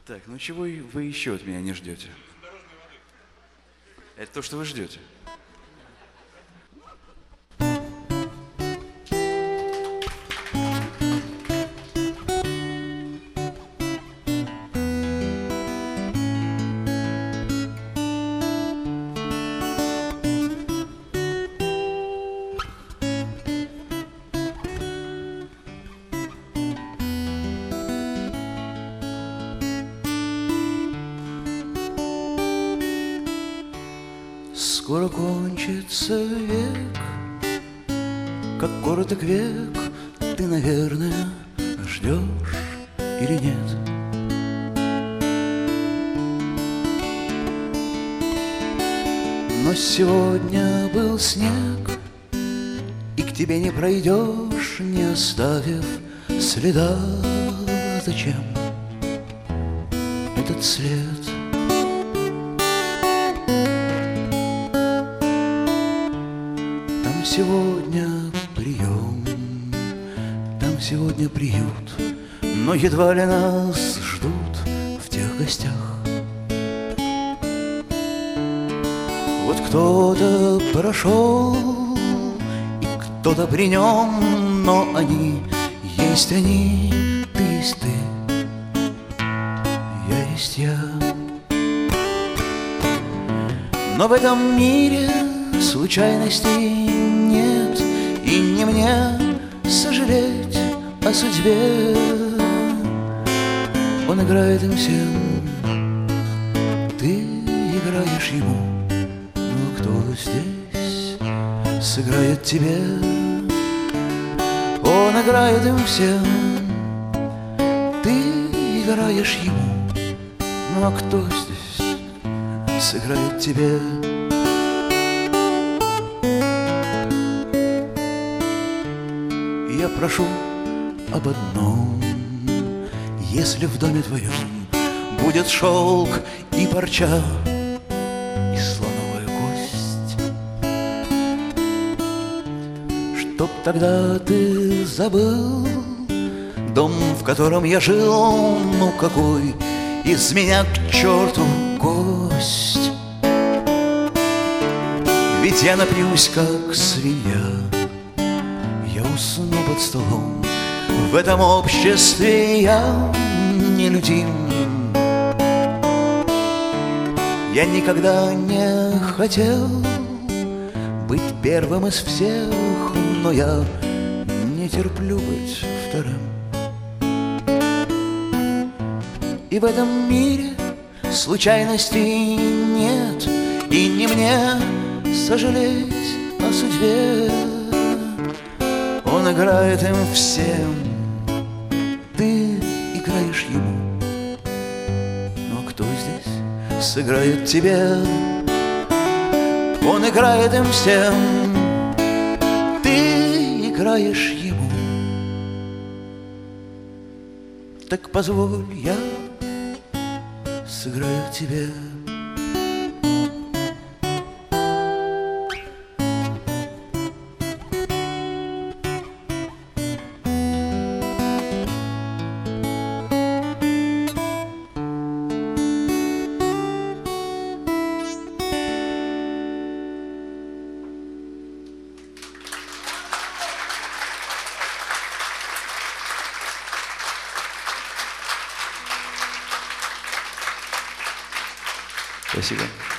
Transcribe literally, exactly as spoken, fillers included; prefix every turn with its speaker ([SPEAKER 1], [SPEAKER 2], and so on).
[SPEAKER 1] Так, ну чего вы еще от меня не ждете? Это то, что вы ждете.
[SPEAKER 2] Скоро кончится век, как короток век, ты, наверное, ждешь или нет? Но сегодня был снег, и к тебе не пройдешь, не оставив следа. Зачем этот след? Сегодня прием, там сегодня приют, но едва ли нас ждут в тех гостях. Вот кто-то прошел, и кто-то при нем, но они есть они, ты есть ты, я есть я. Но в этом мире случайностей нет, и не мне сожалеть о судьбе. Он играет им всем, ты играешь ему, но кто здесь сыграет тебе? Он играет им всем, ты играешь ему, ну а кто здесь сыграет тебе? Я прошу об одном: если в доме твоем будет шелк и парча и слоновая кость, чтоб тогда ты забыл дом, в котором я жил. Ну какой из меня к черту гость? Ведь я напьюсь, как свинья, я усну под столом. В этом обществе я нелюдим. Я никогда не хотел быть первым из всех, но я не терплю быть вторым. И в этом мире случайностей нет, и не мне сожалеть о судьбе. Он играет им всем, ты играешь ему, но кто здесь сыграет тебе? Он играет им всем, ты играешь ему. Так позволь, я сыграю тебе.
[SPEAKER 1] Спасибо.